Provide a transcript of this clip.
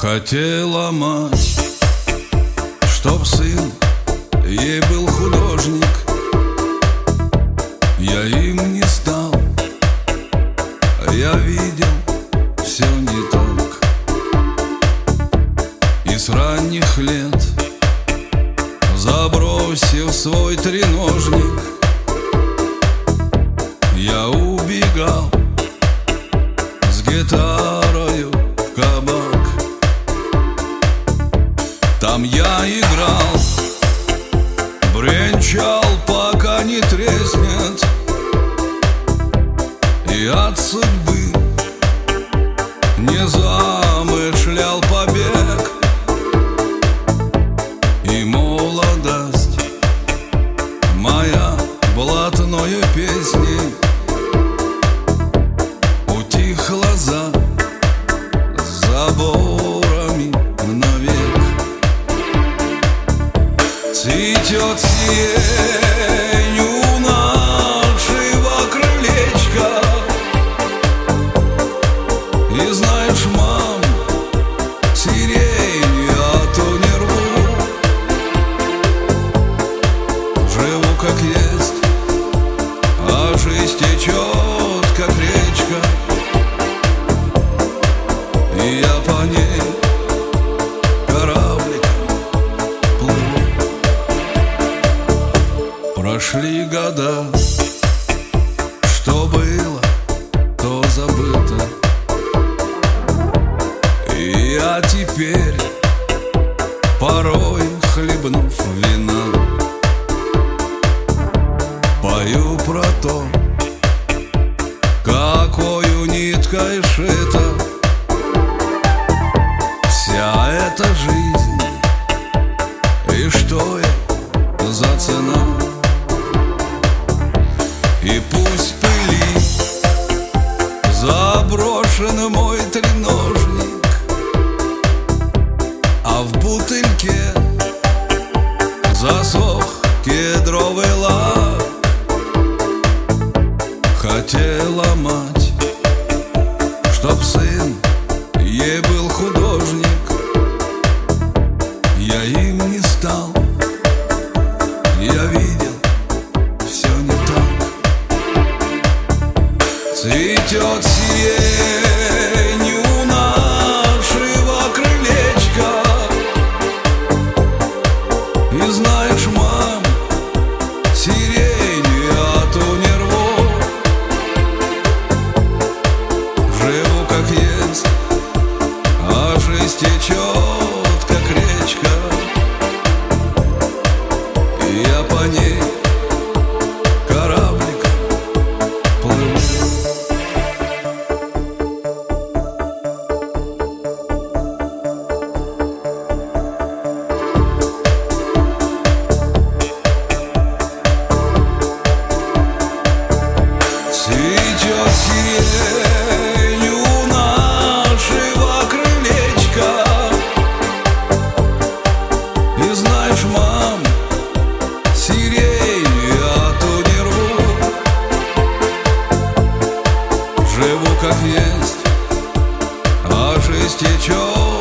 Хотела мать, чтоб сын ей был художник. Я им не стал, я видел, все не так. И с ранних лет, забросив свой треножник, я убегал с гитарою в кабак. Там я играл, бренчал, пока не треснет, и от судьбы не замышлял побег. И молодость моя блатною песней утихла за заборами навек. Цветет сиренью нашего крылечка. И знаешь, мам, сирень я то не рву. Живу как есть, а жизнь течет как речка, и я по ней корабликом плыву. Прошли года, что было, то забыто. И я теперь, порой хлебнув вина, пою про то, какою ниткой шита вся эта жизнь, и что ей за цена. И пусть пылит заброшен мой треножник, а в бутыльке засох кедровый лак. Хотела мать, чтоб сын ей был художник. Я им не стал, я видел, все не так. Цветет сиренью нашего крылечка. И знаешь, мам, сирень я то не рву. Живу как есть, а жизнь течет как речка, и я по ней корабликом плыву. Цветет сиренью нашего крылечка. И знаешь, мам, сирень я то не рву. Живу как есть, а жизнь течет